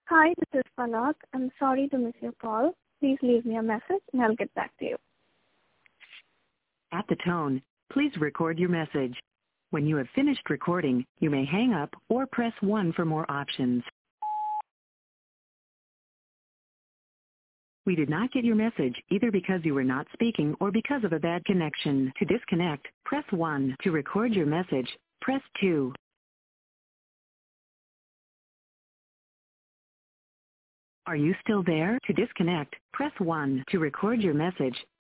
Hi, this is Palak. I'm sorry to miss your call. Please leave me a message and I'll get back to you. At the tone, please record your message. When you have finished recording, you may hang up or press 1 for more options. We did not get your message either because you were not speaking or because of a bad connection. To disconnect, press 1. To record your message, press 2. Are you still there? To disconnect, press 1. To record your message,